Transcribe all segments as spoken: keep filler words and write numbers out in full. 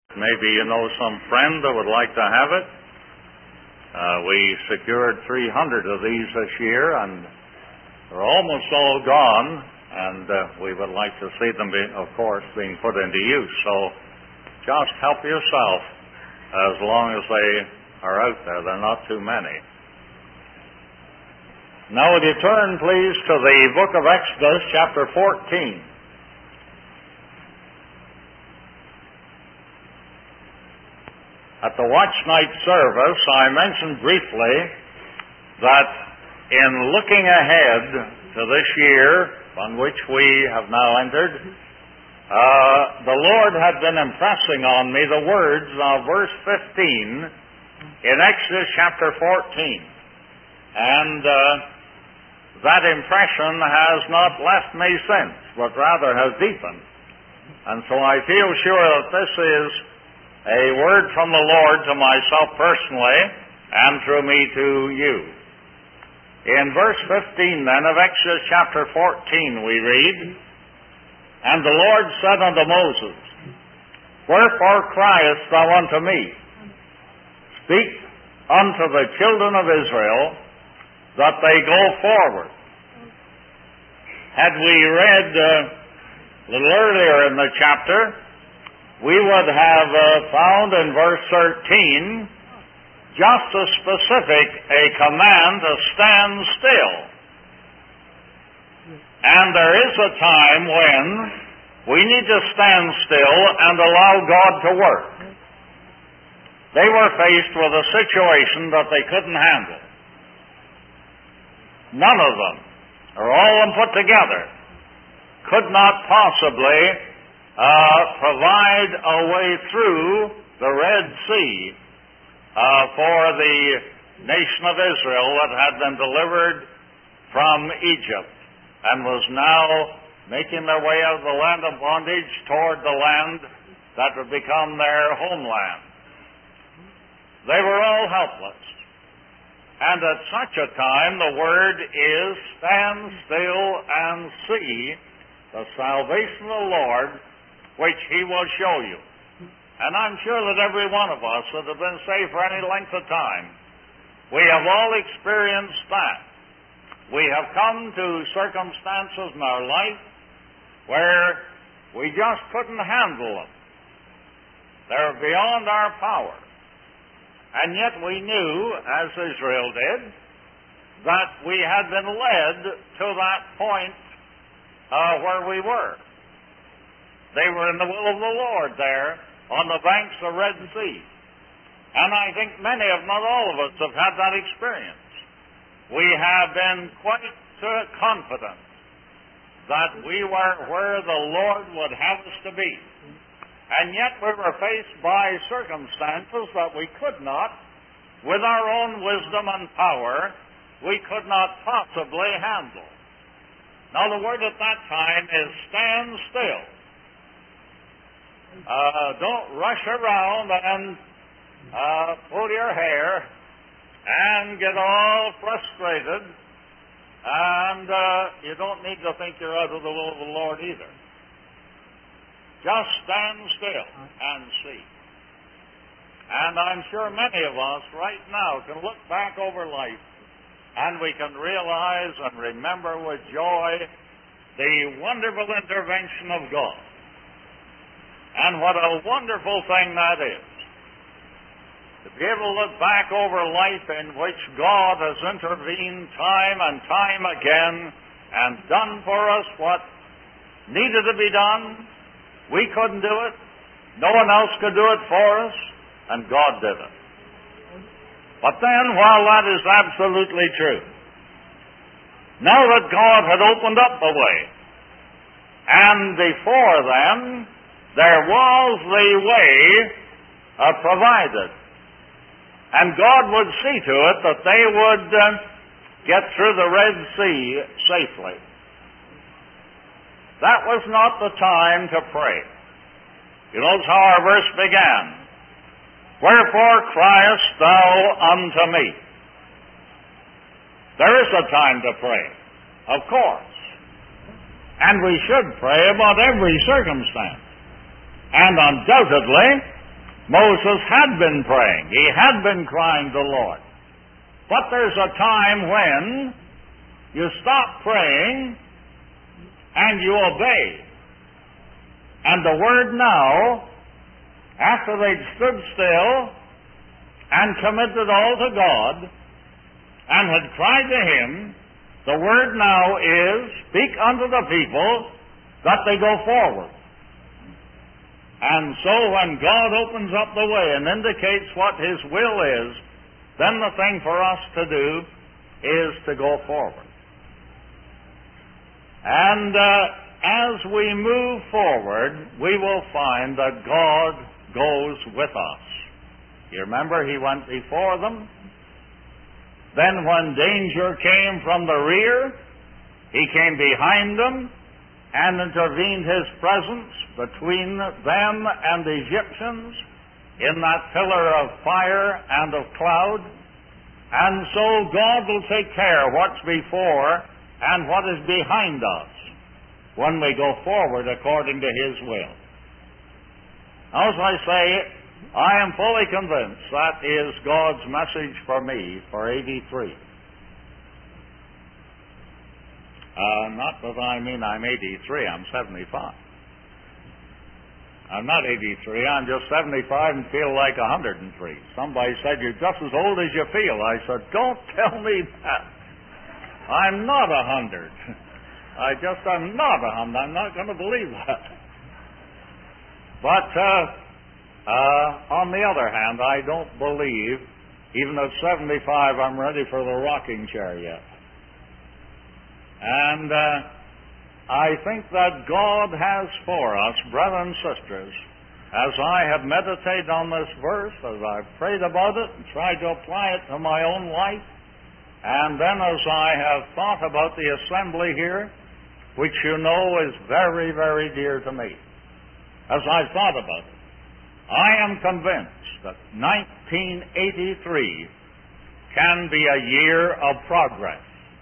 Maybe you know some friend that would like to have it. Uh, we secured three hundred of these this year, and they're almost all gone, and uh, we would like to see them, be, of course, being put into use. So just help yourself as long as they are out there. They're not too many. Now, would you turn, please, to the book of Exodus, chapter fourteen. At the watch night service, I mentioned briefly that in looking ahead to this year on which we have now entered, uh, the Lord had been impressing on me the words of verse fifteen in Exodus chapter fourteen. And uh, that impression has not left me since, but rather has deepened. And so I feel sure that this is a word from the Lord to myself personally, and through me to you. In verse fifteen, then, of Exodus chapter fourteen, we read, "And the Lord said unto Moses, Wherefore criest thou unto me? Speak unto the children of Israel, that they go forward." Had we read uh, a little earlier in the chapter, we would have uh, found in verse thirteen just as specific a command to stand still. And there is a time when we need to stand still and allow God to work. They were faced with a situation that they couldn't handle. None of them, or all of them put together, could not possibly Uh, provide a way through the Red Sea uh, for the nation of Israel that had been delivered from Egypt and was now making their way out of the land of bondage toward the land that would become their homeland. They were all helpless. And at such a time, the word is, stand still and see the salvation of the Lord, which He will show you. And I'm sure that every one of us that have been saved for any length of time, we have all experienced that. We have come to circumstances in our life where we just couldn't handle them. They're beyond our power. And yet we knew, as Israel did, that we had been led to that point uh, where we were. They were in the will of the Lord there on the banks of the Red Sea. And I think many of, not all of us, have had that experience. We have been quite uh, confident that we were where the Lord would have us to be. And yet we were faced by circumstances that we could not, with our own wisdom and power, we could not possibly handle. Now the word at that time is stand still. Uh, don't rush around and uh, pull your hair and get all frustrated, and uh, you don't need to think you're out of the will of the Lord either. Just stand still and see. And I'm sure many of us right now can look back over life and we can realize and remember with joy the wonderful intervention of God. And what a wonderful thing that is. To be able to look back over life in which God has intervened time and time again and done for us what needed to be done. We couldn't do it. No one else could do it for us. And God did it. But then, while that is absolutely true, now that God had opened up the way, and before them, there was the way uh, provided. And God would see to it that they would uh, get through the Red Sea safely. That was not the time to pray. You notice how our verse began. Wherefore criest thou unto me? There is a time to pray, of course. And we should pray about every circumstance. And undoubtedly, Moses had been praying. He had been crying to the Lord. But there's a time when you stop praying and you obey. And the word now, after they'd stood still and committed all to God and had cried to Him, the word now is, speak unto the people that they go forward. And so when God opens up the way and indicates what His will is, then the thing for us to do is to go forward. And uh, as we move forward, we will find that God goes with us. You remember He went before them. Then when danger came from the rear, He came behind them and intervened His presence between them and the Egyptians in that pillar of fire and of cloud. And so God will take care of what's before and what is behind us when we go forward according to His will. As I say, I am fully convinced that is God's message for me for eighty-three. Uh, not that I mean I'm eighty-three, I'm seventy-five. I'm not eighty-three, I'm just seventy-five and feel like one hundred three. Somebody said, you're just as old as you feel. I said, don't tell me that. I'm not a hundred. I just am not a hundred. I'm not going to believe that. But uh, uh, on the other hand, I don't believe, even at seventy-five, I'm ready for the rocking chair yet. And uh, I think that God has for us, brothers and sisters, as I have meditated on this verse, as I've prayed about it and tried to apply it to my own life, and then as I have thought about the assembly here, which you know is very, very dear to me, as I've thought about it, I am convinced that nineteen eighty-three can be a year of progress.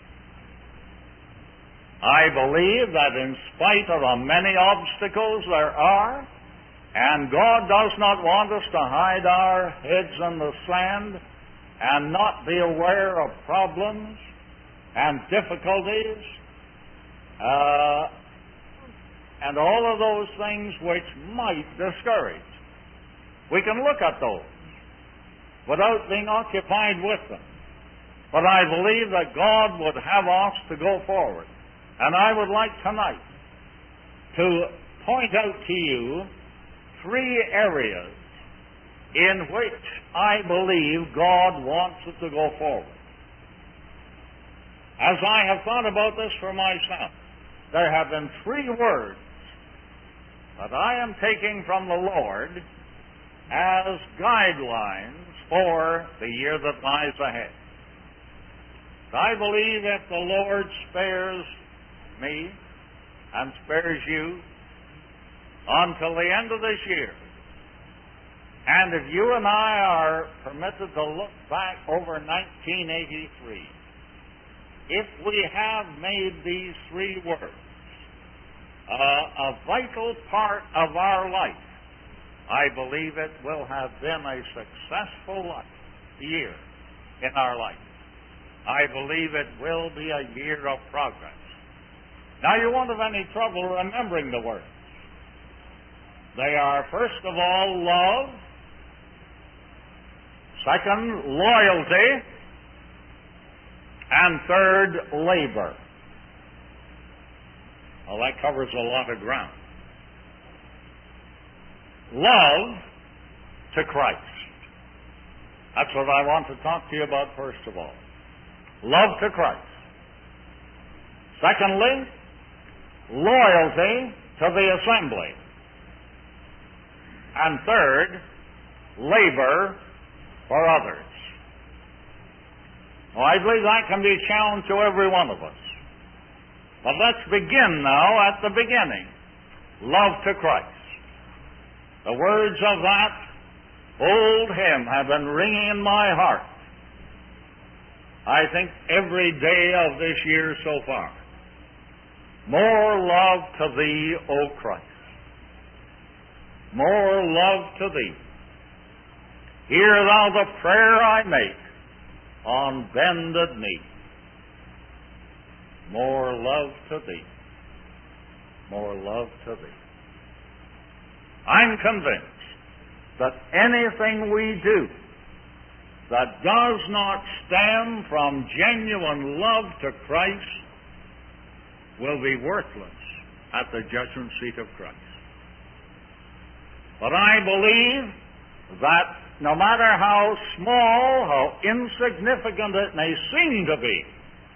I believe that in spite of the many obstacles there are, and God does not want us to hide our heads in the sand and not be aware of problems and difficulties, uh, and all of those things which might discourage. We can look at those without being occupied with them. But I believe that God would have us to go forward. And I would like tonight to point out to you three areas in which I believe God wants us to go forward. As I have thought about this for myself, there have been three words that I am taking from the Lord as guidelines for the year that lies ahead. I believe if the Lord spares me and spares you until the end of this year, and if you and I are permitted to look back over nineteen eighty-three, if we have made these three words uh, a vital part of our life, I believe it will have been a successful life, year in our life. I believe it will be a year of progress. Now, you won't have any trouble remembering the words. They are, first of all, love. Second, loyalty. And third, labor. Well, that covers a lot of ground. Love to Christ. That's what I want to talk to you about first of all. Love to Christ. Secondly, loyalty to the assembly. And third, labor for others. Well, I believe that can be a challenge to every one of us. But let's begin now at the beginning. Love to Christ. The words of that old hymn have been ringing in my heart, I think, every day of this year so far. More love to Thee, O Christ. More love to Thee. Hear thou the prayer I make on bended knee. More love to thee. More love to thee. I'm convinced that anything we do that does not stem from genuine love to Christ will be worthless at the judgment seat of Christ. But I believe that no matter how small, how insignificant it may seem to be,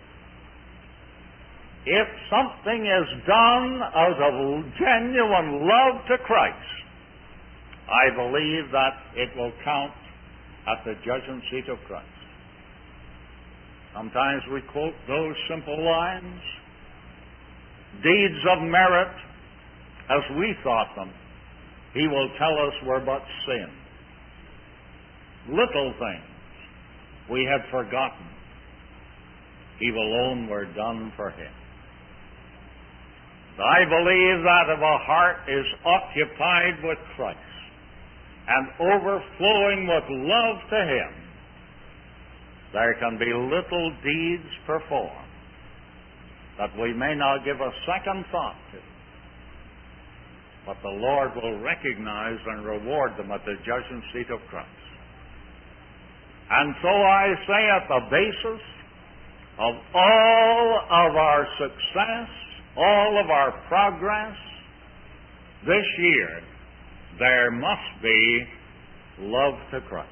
if something is done out of genuine love to Christ, I believe that it will count at the judgment seat of Christ. Sometimes we quote those simple lines, deeds of merit as we thought them, he will tell us were but sin. Little things we had forgotten, he will own were done for him. I believe that if a heart is occupied with Christ and overflowing with love to him, there can be little deeds performed that we may not give a second thought to, but the Lord will recognize and reward them at the judgment seat of Christ. And so I say, at the basis of all of our success, all of our progress this year, there must be love to Christ.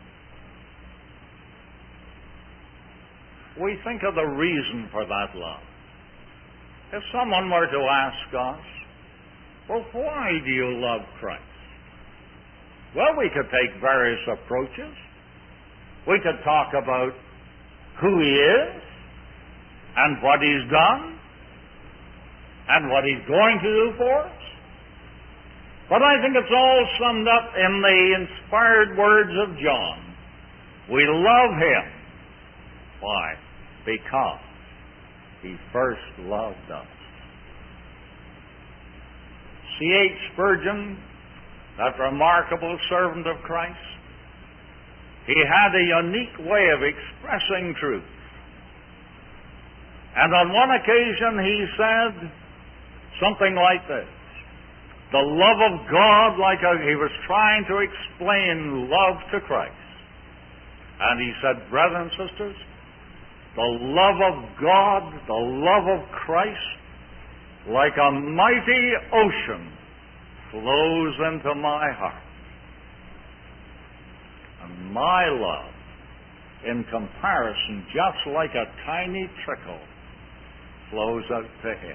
We think of the reason for that love. If someone were to ask us, well, why do you love Christ? Well, we could take various approaches. We could talk about who he is and what he's done and what he's going to do for us. But I think it's all summed up in the inspired words of John. We love him. Why? Because he first loved us. C H Spurgeon, that remarkable servant of Christ, he had a unique way of expressing truth. And on one occasion he said something like this. The love of God, like a, he was trying to explain love to Christ. And he said, brothers and sisters, the love of God, the love of Christ, like a mighty ocean, flows into my heart. And my love, in comparison, just like a tiny trickle, flows out to him.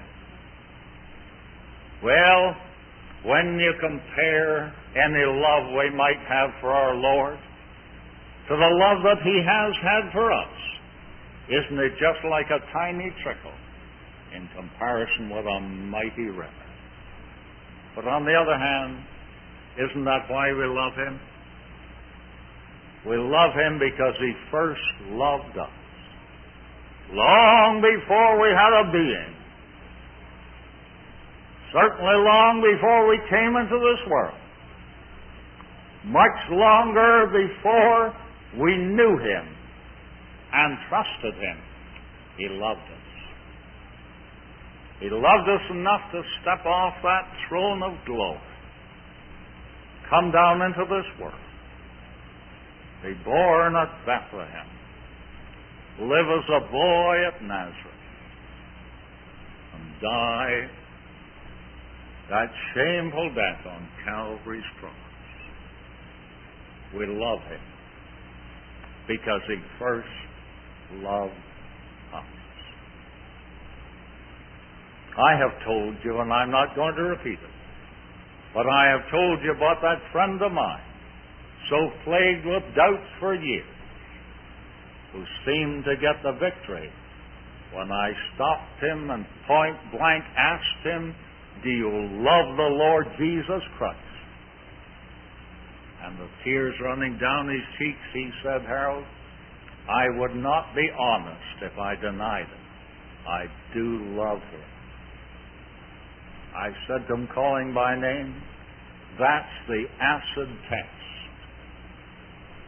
Well, when you compare any love we might have for our Lord to the love that he has had for us, isn't it just like a tiny trickle in comparison with a mighty river? But on the other hand, isn't that why we love him? We love him because he first loved us. Long before we had a being. Certainly long before we came into this world. Much longer before we knew him and trusted him. He loved us. He loved us enough to step off that throne of glory, come down into this world, be born at Bethlehem, live as a boy at Nazareth, and die that shameful death on Calvary's cross. We love him because he first loved us. I have told you, and I'm not going to repeat it, but I have told you about that friend of mine, so plagued with doubts for years, who seemed to get the victory when I stopped him and point blank asked him, do you love the Lord Jesus Christ? And the tears running down his cheeks, he said, Harold, I would not be honest if I denied it. I do love him. I said to him, calling by name, that's the acid test.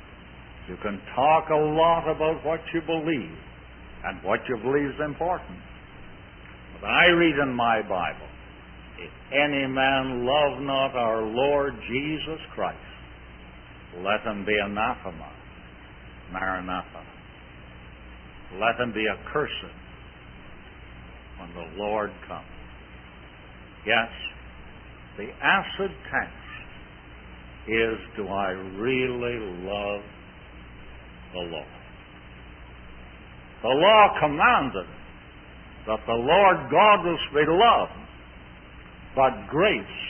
You can talk a lot about what you believe, and what you believe is important. But I read in my Bible, if any man love not our Lord Jesus Christ, let him be anathema, Maranatha. Let him be accursed when the Lord comes. Yes, the acid test is, do I really love the Lord? The law commanded that the Lord God was to be loved, but grace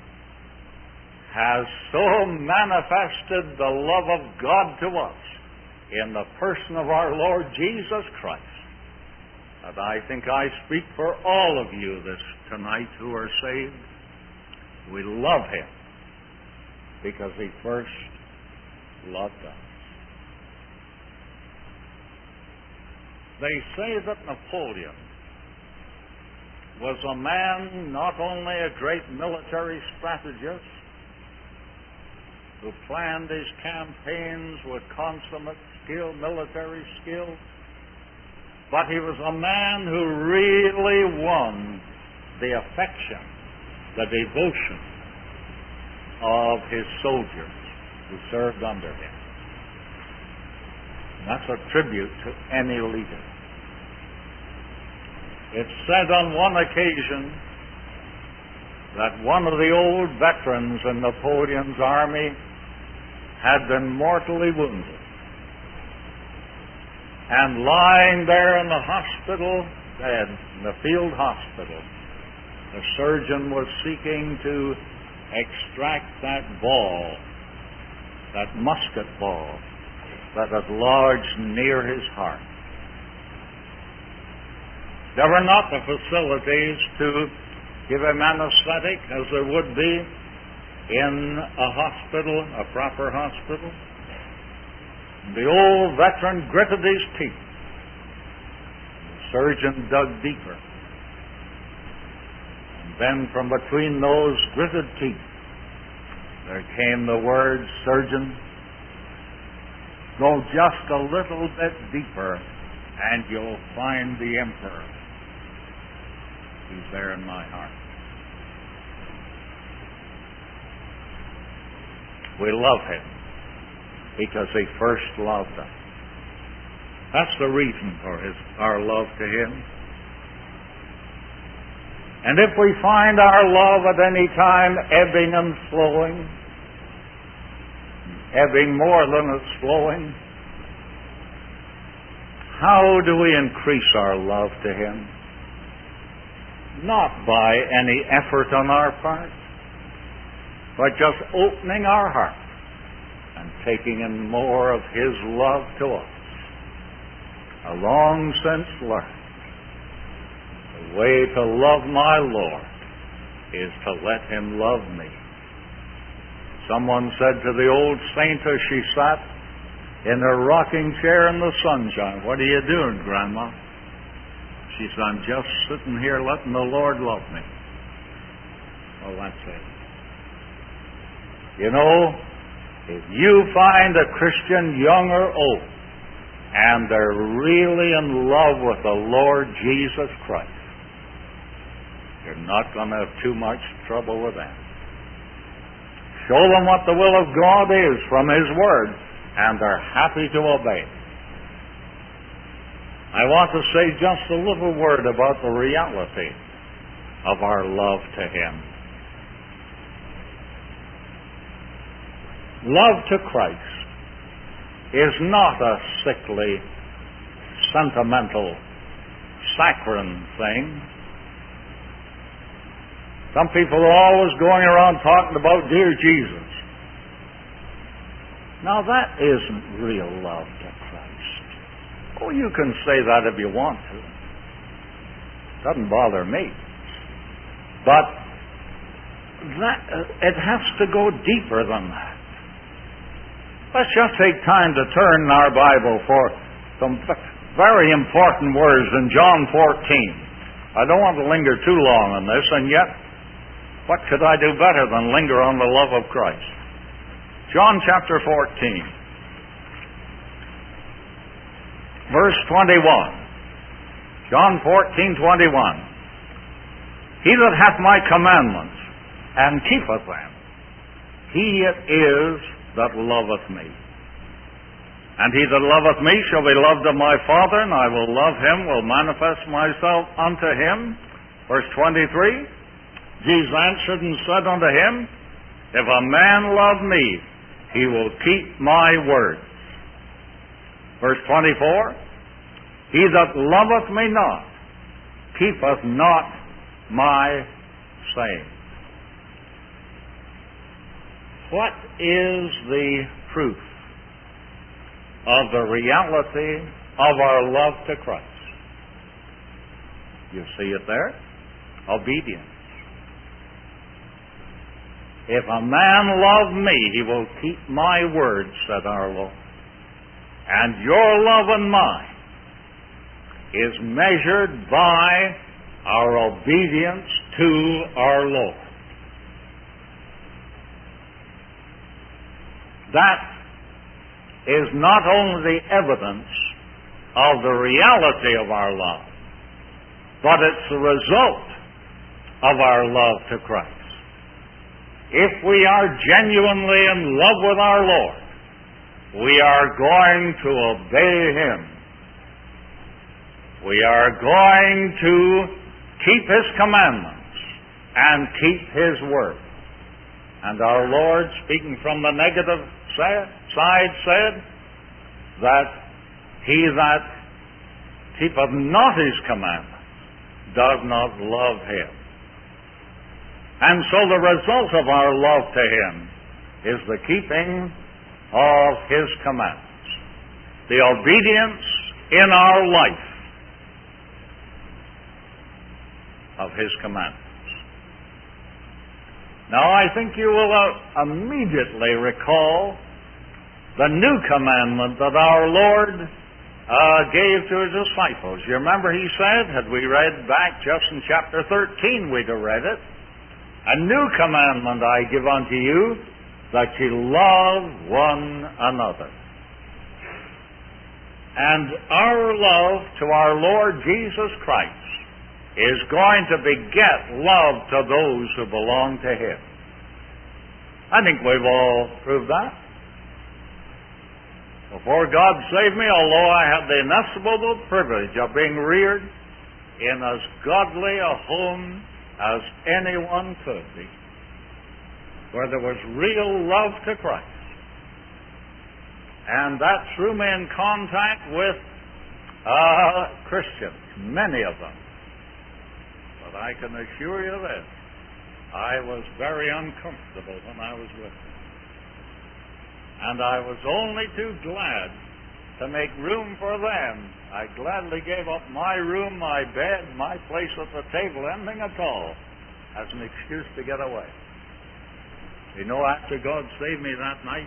has so manifested the love of God to us in the person of our Lord Jesus Christ that I think I speak for all of you this tonight who are saved. We love Him because He first loved us. They say that Napoleon was a man, not only a great military strategist, who planned his campaigns with consummate skill, military skill, but he was a man who really won the affection, the devotion of his soldiers who served under him. And that's a tribute to any leader. It's said on one occasion that one of the old veterans in Napoleon's army had been mortally wounded. And lying there in the hospital bed, in the field hospital, the surgeon was seeking to extract that ball, that musket ball, that had lodged near his heart. There were not the facilities to give him anesthetic as there would be in a hospital, a proper hospital. The old veteran gritted his teeth. The surgeon dug deeper. And then from between those gritted teeth, there came the words, "Surgeon, go just a little bit deeper and you'll find the Emperor. He's there in my heart." We love Him because He first loved us. That's the reason for his, our love to Him. And if we find our love at any time ebbing and flowing, ebbing more than it's flowing, how do we increase our love to Him? Not by any effort on our part, but just opening our heart and taking in more of His love to us. A long since learned, the way to love my Lord is to let Him love me. Someone said to the old saint as she sat in her rocking chair in the sunshine, "What are you doing, Grandma?" She said, "I'm just sitting here letting the Lord love me." Well, that's it. You know, if you find a Christian, young or old, and they're really in love with the Lord Jesus Christ, you're not going to have too much trouble with them. Show them what the will of God is from His Word, and they're happy to obey. I want to say just a little word about the reality of our love to Him. Love to Christ is not a sickly, sentimental, saccharine thing. Some people are always going around talking about dear Jesus. Now that isn't real love to Christ. Oh, you can say that if you want to. Doesn't bother me. But that, uh, it has to go deeper than that. Let's just take time to turn in our Bible for some very important words in John fourteen. I don't want to linger too long on this, and yet, what could I do better than linger on the love of Christ? John chapter fourteen. verse twenty-one. John fourteen, twenty-one. He that hath my commandments, and keepeth them, he it is that loveth me. And he that loveth me shall be loved of my Father, and I will love him, will manifest myself unto him. Verse twenty-three, Jesus answered and said unto him, If a man love me, he will keep my words. Verse twenty-four, He that loveth me not, keepeth not my saying. What is the proof of the reality of our love to Christ? You see it there? Obedience. If a man love me, he will keep my words, said our Lord. And your love and mine is measured by our obedience to our Lord. That is not only the evidence of the reality of our love, but it's the result of our love to Christ. If we are genuinely in love with our Lord, we are going to obey Him. We are going to keep His commandments and keep His word. And our Lord, speaking from the negative side, said that he that keepeth not His commandments does not love Him. And so the result of our love to Him is the keeping of His commandments, the obedience in our life of His commandments. Now, I think you will uh, immediately recall the new commandment that our Lord uh, gave to His disciples. You remember He said, had we read back just in chapter thirteen, we'd have read it, A new commandment I give unto you, that ye love one another. And our love to our Lord Jesus Christ is going to beget love to those who belong to Him. I think we've all proved that. Before God saved me, although I had the inestimable privilege of being reared in as godly a home as anyone could be, where there was real love to Christ, and that threw me in contact with uh, Christians, many of them. But I can assure you this, I was very uncomfortable when I was with them. And I was only too glad to make room for them. I gladly gave up my room, my bed, my place at the table, anything at all, as an excuse to get away. You know, after God saved me that night,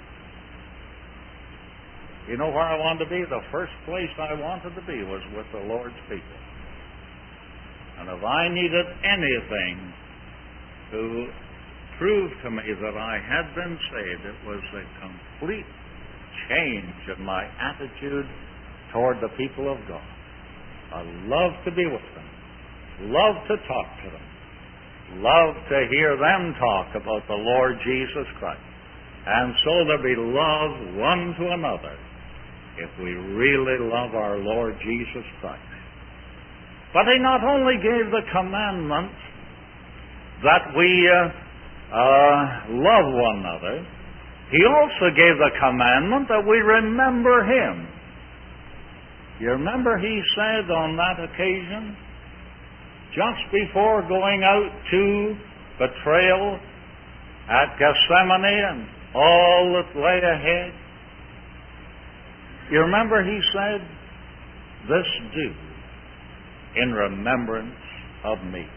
you know where I wanted to be? The first place I wanted to be was with the Lord's people. And if I needed anything to prove to me that I had been saved, it was a complete change in my attitude toward the people of God. I love to be with them, love to talk to them, love to hear them talk about the Lord Jesus Christ. And so there be love one to another if we really love our Lord Jesus Christ. But He not only gave the commandment that we uh, uh, love one another, He also gave the commandment that we remember Him. You remember He said on that occasion, just before going out to betrayal at Gethsemane and all that lay ahead, you remember He said, "This do in remembrance of me."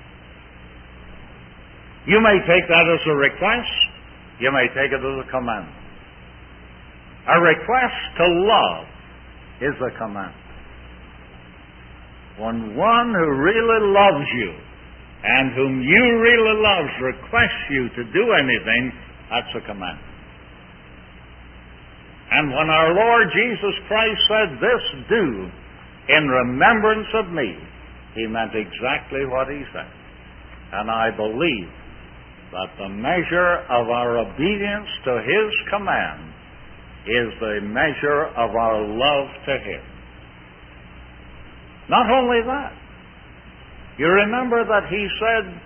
You may take that as a request. You may take it as a commandment. A request to love is a commandment. When one who really loves you and whom you really love requests you to do anything, that's a commandment. And when our Lord Jesus Christ said, "This do in remembrance of me," He meant exactly what He said. And I believe that the measure of our obedience to His command is the measure of our love to Him. Not only that, you remember that He said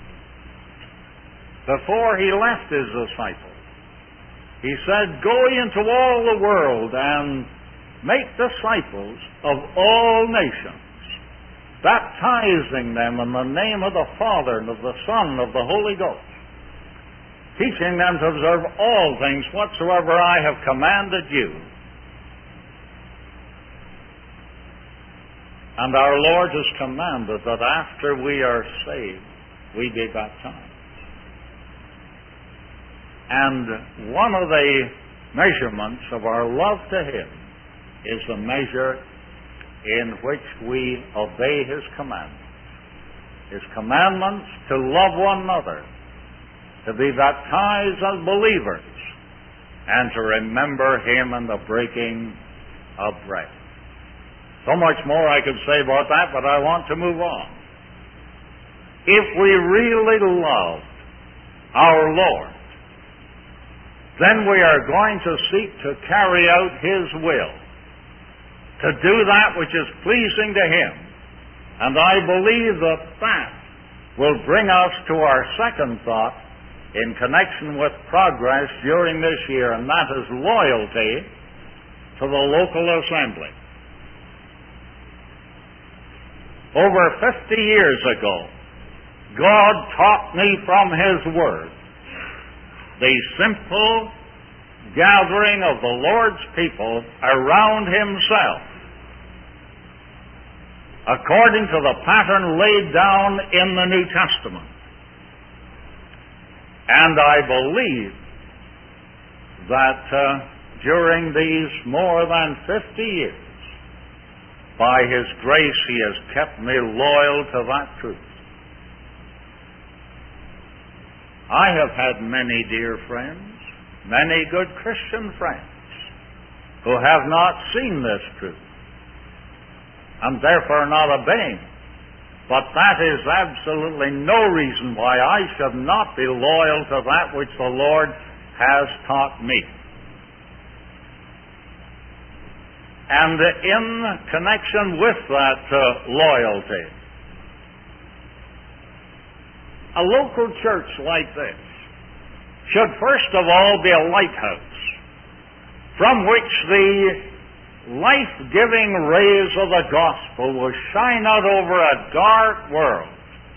before He left His disciples, He said, "Go into all the world and make disciples of all nations, baptizing them in the name of the Father and of the Son and of the Holy Ghost, teaching them to observe all things whatsoever I have commanded you." And our Lord has commanded that after we are saved, we be baptized. And one of the measurements of our love to Him is the measure in which we obey His commandments. His commandments to love one another, to be baptized as believers, and to remember Him in the breaking of bread. So much more I could say about that, but I want to move on. If we really love our Lord, then we are going to seek to carry out His will, to do that which is pleasing to Him. And I believe that that will bring us to our second thought in connection with progress during this year, and that is loyalty to the local assembly. Over fifty years ago, God taught me from His Word the simple gathering of the Lord's people around Himself, according to the pattern laid down in the New Testament. And I believe that uh, during these more than fifty years, by His grace, He has kept me loyal to that truth. I have had many dear friends, many good Christian friends, who have not seen this truth, and therefore not obeying. But that is absolutely no reason why I should not be loyal to that which the Lord has taught me. And in connection with that uh, loyalty, a local church like this should first of all be a lighthouse from which the life-giving rays of the gospel will shine out over a dark world,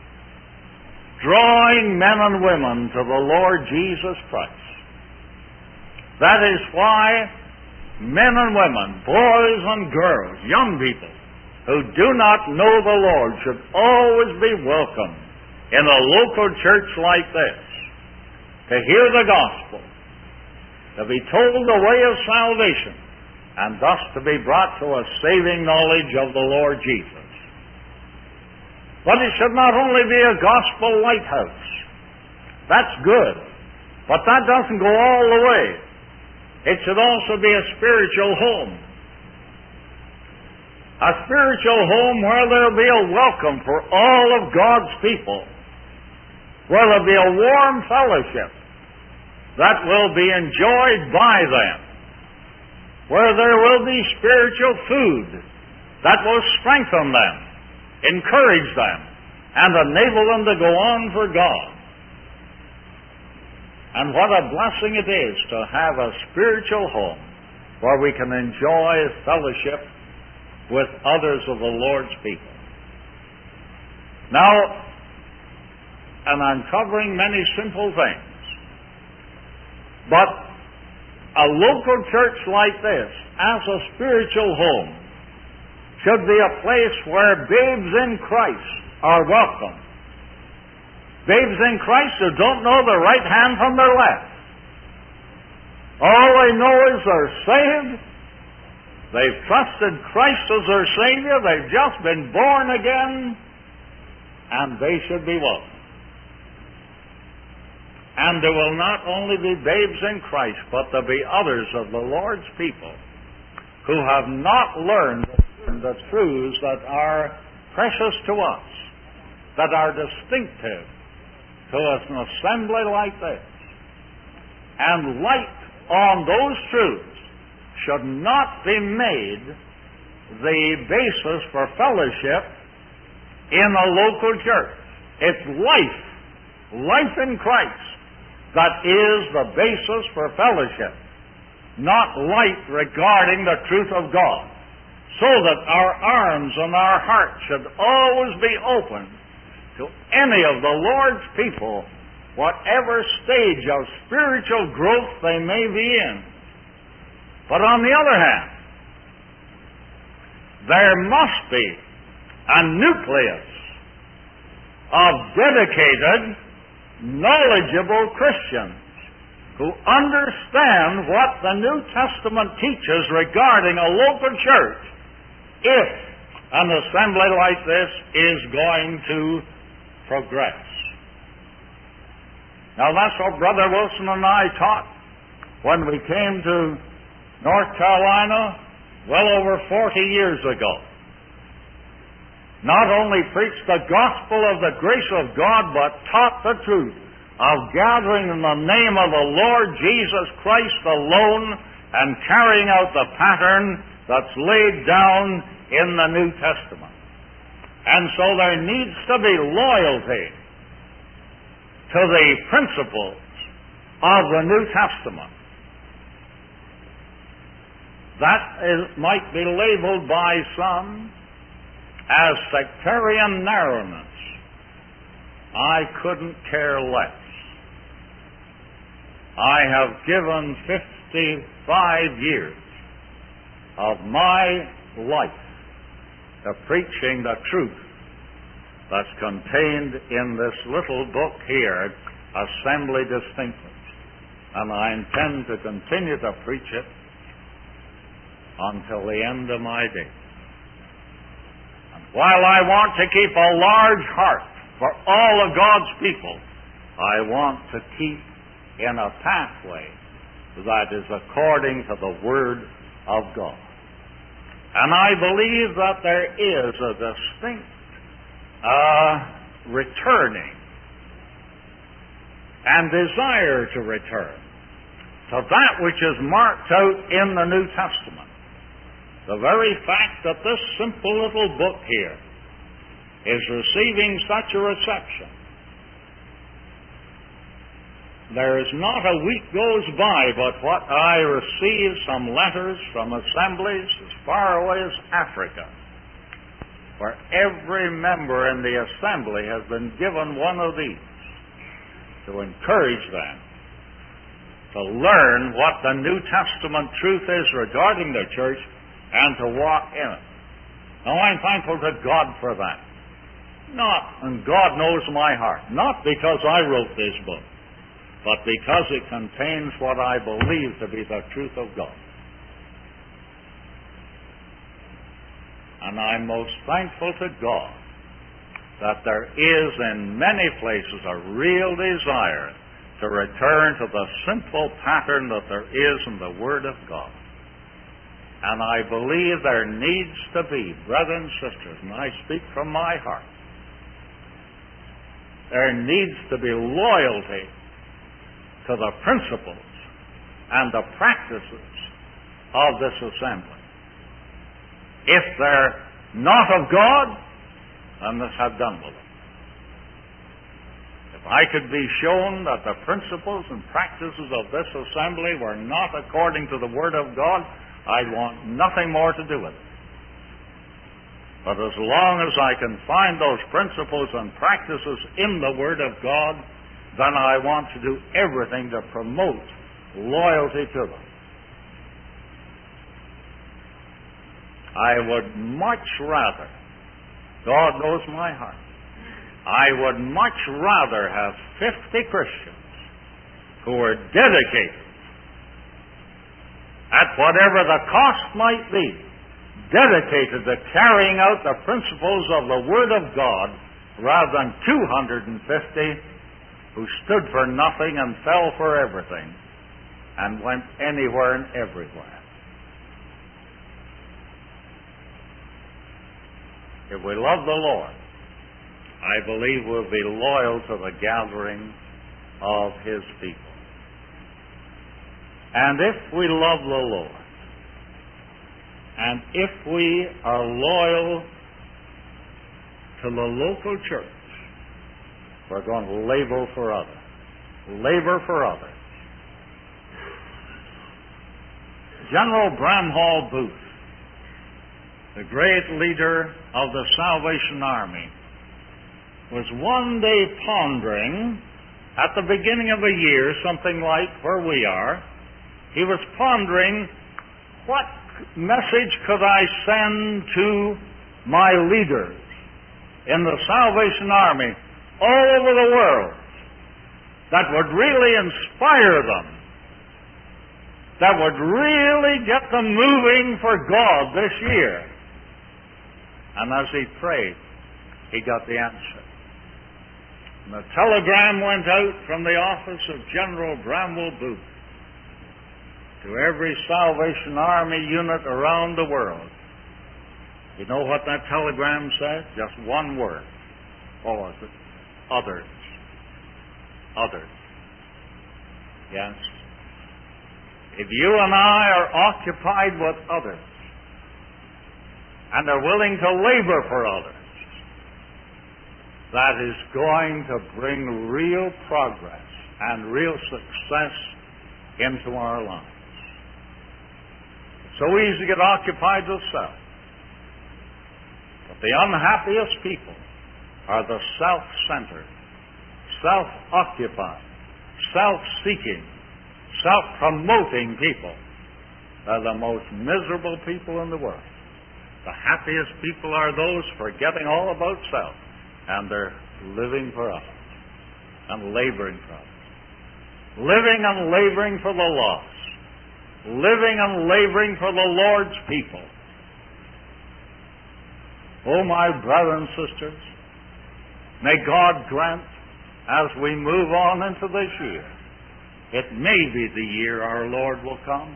drawing men and women to the Lord Jesus Christ. That is why men and women, boys and girls, young people who do not know the Lord should always be welcome in a local church like this, to hear the gospel, to be told the way of salvation, and thus to be brought to a saving knowledge of the Lord Jesus. But it should not only be a gospel lighthouse. That's good, but that doesn't go all the way. It should also be a spiritual home. A spiritual home where there will be a welcome for all of God's people, where there will be a warm fellowship that will be enjoyed by them, where there will be spiritual food that will strengthen them, encourage them, and enable them to go on for God. And what a blessing it is to have a spiritual home where we can enjoy fellowship with others of the Lord's people. Now, and I'm covering many simple things, but a local church like this, as a spiritual home, should be a place where babes in Christ are welcome. Babes in Christ who don't know their right hand from their left. All they know is they're saved. They've trusted Christ as their Savior. They've just been born again. And they should be welcome. And there will not only be babes in Christ, but there be others of the Lord's people who have not learned the truths that are precious to us, that are distinctive to an assembly like this. And light on those truths should not be made the basis for fellowship in a local church. It's life, life in Christ, that is the basis for fellowship, not light regarding the truth of God, so that our arms and our hearts should always be open to any of the Lord's people, whatever stage of spiritual growth they may be in. But on the other hand, there must be a nucleus of dedicated, knowledgeable Christians who understand what the New Testament teaches regarding a local church if an assembly like this is going to progress. Now that's what Brother Wilson and I taught when we came to North Carolina well over forty years ago. Not only preached the gospel of the grace of God, but taught the truth of gathering in the name of the Lord Jesus Christ alone and carrying out the pattern that's laid down in the New Testament. And so there needs to be loyalty to the principles of the New Testament. That is, might be labeled by some as sectarian narrowness. I couldn't care less. I have given fifty-five years of my life to preaching the truth that's contained in this little book here, Assembly Distinctness. And I intend to continue to preach it until the end of my days. And while I want to keep a large heart for all of God's people, I want to keep in a pathway that is according to the Word of God. And I believe that there is a distinct uh, returning and desire to return to that which is marked out in the New Testament. The very fact that this simple little book here is receiving such a reception. There is not a week goes by but what I receive some letters from assemblies as far away as Africa, where every member in the assembly has been given one of these to encourage them to learn what the New Testament truth is regarding the church and to walk in it. Now I'm thankful to God for that. Not, and God knows my heart, not because I wrote this book, but because it contains what I believe to be the truth of God. And I'm most thankful to God that there is in many places a real desire to return to the simple pattern that there is in the Word of God. And I believe there needs to be, brothers and sisters, and I speak from my heart, there needs to be loyalty to the principles and the practices of this assembly. If they're not of God, then let's have done with them. If I could be shown that the principles and practices of this assembly were not according to the Word of God, I'd want nothing more to do with it. But as long as I can find those principles and practices in the Word of God, then I want to do everything to promote loyalty to them. I would much rather, God knows my heart, I would much rather have fifty Christians who are dedicated at whatever the cost might be, dedicated to carrying out the principles of the Word of God, rather than two hundred fifty who stood for nothing and fell for everything and went anywhere and everywhere. If we love the Lord, I believe we'll be loyal to the gathering of His people. And if we love the Lord, and if we are loyal to the local church, we're going to labor for others. Labor for others. General Bramhall Booth, the great leader of the Salvation Army, was one day pondering at the beginning of a year, something like where we are. He was pondering, what message could I send to my leaders in the Salvation Army all over the world that would really inspire them, that would really get them moving for God this year? And as he prayed, he got the answer. And a telegram went out from the office of General Bramwell Booth to every Salvation Army unit around the world. You know what that telegram said? Just one word. What was it? Others. Others. Yes. If you and I are occupied with others and are willing to labor for others, that is going to bring real progress and real success into our lives. It's so easy to get occupied with self. But the unhappiest people are the self-centered, self-occupied, self-seeking, self-promoting people. They're the most miserable people in the world. The happiest people are those forgetting all about self, and they're living for others and laboring for others. Living and laboring for the lost. Living and laboring for the Lord's people. Oh, my brothers and sisters, may God grant, as we move on into this year, it may be the year our Lord will come.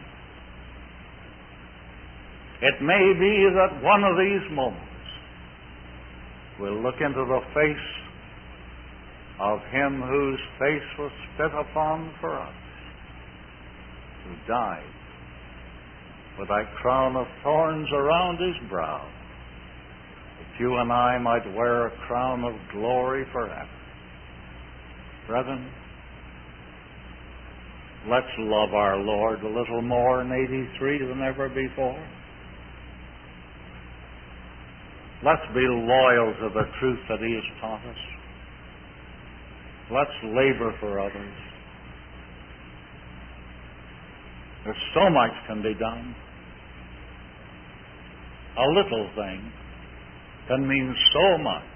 It may be that one of these moments we'll look into the face of Him whose face was spit upon for us, who died with that crown of thorns around His brow, that you and I might wear a crown of glory forever. Brethren, let's love our Lord a little more in eighty-three than ever before. Let's be loyal to the truth that He has taught us. Let's labor for others. There's so much can be done. A little thing can mean so much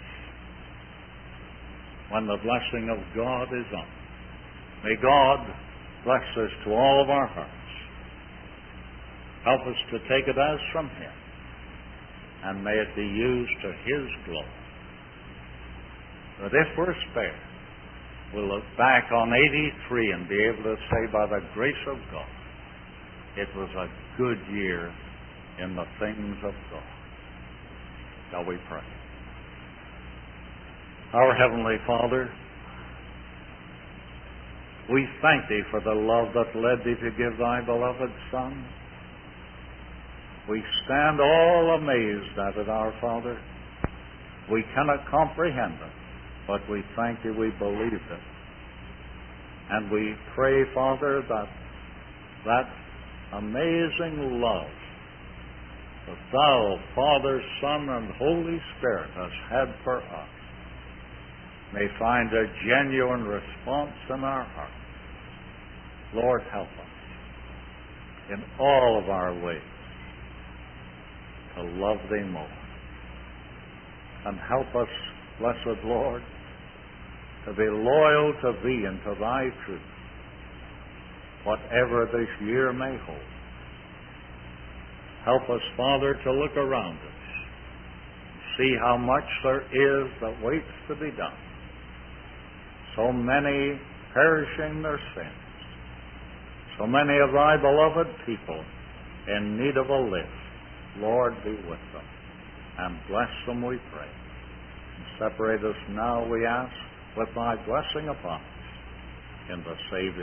when the blessing of God is on. May God bless this to all of our hearts. Help us to take it as from Him, and may it be used to His glory. But if we're spared, we'll look back on eighty-three and be able to say, by the grace of God, it was a good year in the things of God. Shall we pray? Our Heavenly Father, we thank Thee for the love that led Thee to give Thy beloved Son. We stand all amazed at it, our Father. We cannot comprehend it, but we thank Thee we believe it. And we pray, Father, that that amazing love that Thou, Father, Son, and Holy Spirit hast had for us may find a genuine response in our hearts. Lord, help us in all of our ways to love Thee more. And help us, blessed Lord, to be loyal to Thee and to Thy truth, whatever this year may hold. Help us, Father, to look around us, see how much there is that waits to be done. So many perishing their sins. So many of thy beloved people in need of a lift. Lord, be with them and bless them, we pray. And separate us now, we ask, with thy blessing upon us in the Savior.